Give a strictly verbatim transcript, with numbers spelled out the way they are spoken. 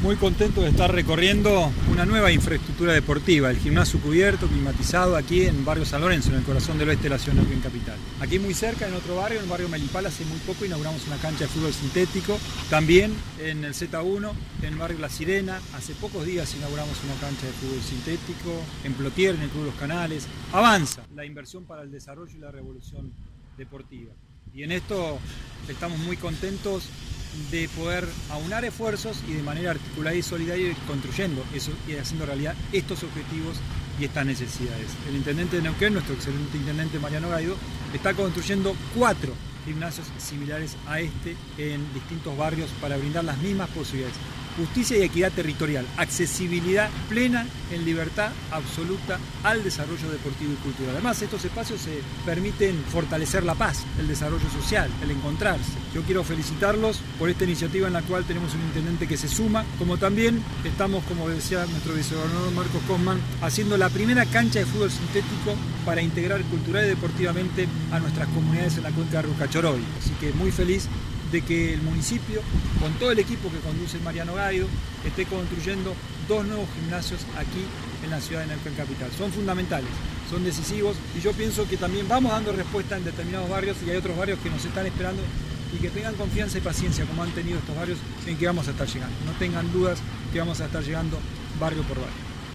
Muy contento de estar recorriendo una nueva infraestructura deportiva, el gimnasio cubierto, climatizado aquí en Barrio San Lorenzo, en el corazón del oeste de la ciudad de Neuquén Capital. Aquí muy cerca, en otro barrio, en el barrio Melipal, hace muy poco inauguramos una cancha de fútbol sintético. También en el Z uno, en el barrio La Sirena, hace pocos días inauguramos una cancha de fútbol sintético. En Plotier, en el Club Los Canales. Avanza la inversión para el desarrollo y la revolución deportiva. Y en esto estamos muy contentos de poder aunar esfuerzos y de manera articulada y solidaria ir construyendo eso y haciendo realidad estos objetivos y estas necesidades. El intendente de Neuquén, nuestro excelente intendente Mariano Gaido, está construyendo cuatro gimnasios similares a este en distintos barrios para brindar las mismas posibilidades. Justicia y equidad territorial, accesibilidad plena en libertad absoluta al desarrollo deportivo y cultural. Además, estos espacios se permiten fortalecer la paz, el desarrollo social, el encontrarse. Yo quiero felicitarlos por esta iniciativa en la cual tenemos un intendente que se suma, como también estamos, como decía nuestro vicegobernador Marcos Cosman, haciendo la primera cancha de fútbol sintético para integrar cultural y deportivamente a nuestras comunidades en la cuenca de Rucachoroy. Así que muy feliz de que el municipio, con todo el equipo que conduce Mariano Gaido, esté construyendo dos nuevos gimnasios aquí en la ciudad de Neuquén Capital. Son fundamentales, son decisivos y yo pienso que también vamos dando respuesta en determinados barrios y hay otros barrios que nos están esperando y que tengan confianza y paciencia como han tenido estos barrios en que vamos a estar llegando. No tengan dudas que vamos a estar llegando barrio por barrio.